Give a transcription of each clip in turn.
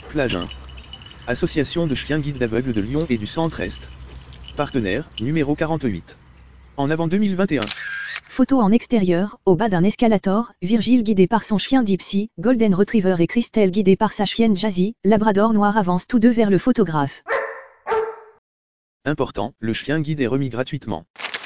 plage 1. Association de chiens guides d'aveugles de Lyon et du Centre-Est. Partenaire, numéro 48. En avant 2021. Photo en extérieur, au bas d'un escalator, Virgile guidé par son chien Dipsy, Golden Retriever et Christelle guidée par sa chienne Jazzy, Labrador noir avancent tous deux vers le photographe. Important, le chien guide est remis gratuitement.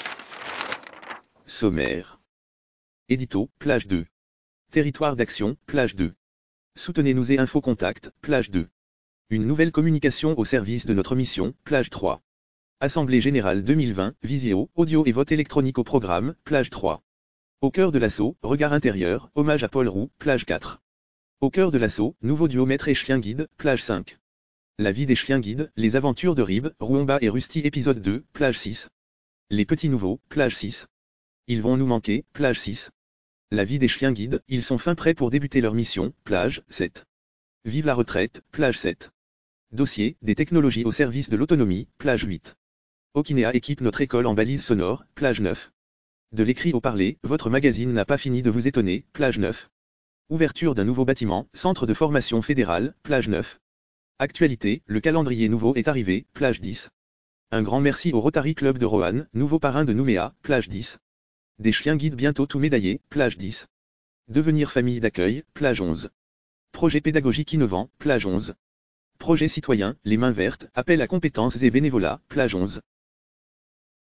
Sommaire. Édito, plage 2. Territoire d'action, plage 2. Soutenez-nous et info contact, plage 2. Une nouvelle communication au service de notre mission, plage 3. Assemblée Générale 2020, visio, audio et vote électronique au programme, plage 3. Au cœur de l'assaut, regard intérieur, hommage à Paul Roux, plage 4. Au cœur de l'assaut, nouveau duo maître et chien guide, plage 5. La vie des chiens guides, les aventures de Rib, Rouomba et Rusty épisode 2, plage 6. Les petits nouveaux, plage 6. Ils vont nous manquer, plage 6. La vie des chiens guides, ils sont fin prêts pour débuter leur mission, plage 7. Vive la retraite, plage 7. Dossier, des technologies au service de l'autonomie, plage 8. Okinea équipe notre école en balises sonores, plage 9. De l'écrit au parler, votre magazine n'a pas fini de vous étonner, plage 9. Ouverture d'un nouveau bâtiment, centre de formation fédéral, plage 9. Actualité, le calendrier nouveau est arrivé, plage 10. Un grand merci au Rotary Club de Roanne, nouveau parrain de Nouméa, plage 10. Des chiens guides bientôt tout médaillés, plage 10. Devenir famille d'accueil, plage 11. Projet pédagogique innovant, plage 11. Projet citoyen, les mains vertes, appel à compétences et bénévolat, plage 11.